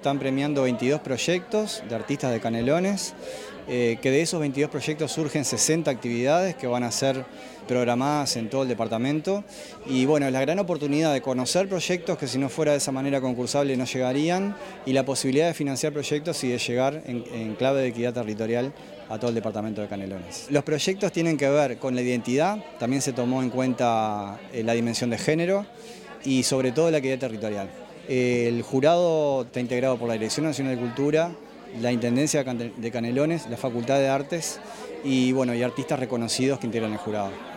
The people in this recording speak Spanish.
están premiando 22 proyectos de artistas de Canelones, que de esos 22 proyectos surgen 60 actividades que van a ser programadas en todo el departamento. Y bueno, es la gran oportunidad de conocer proyectos que si no fuera de esa manera concursable no llegarían, y la posibilidad de financiar proyectos y de llegar en clave de equidad territorial a todo el departamento de Canelones. Los proyectos tienen que ver con la identidad, también se tomó en cuenta la dimensión de género y sobre todo la equidad territorial. El jurado está integrado por la Dirección Nacional de Cultura, la Intendencia de Canelones, la Facultad de Artes y, bueno, y artistas reconocidos que integran el jurado.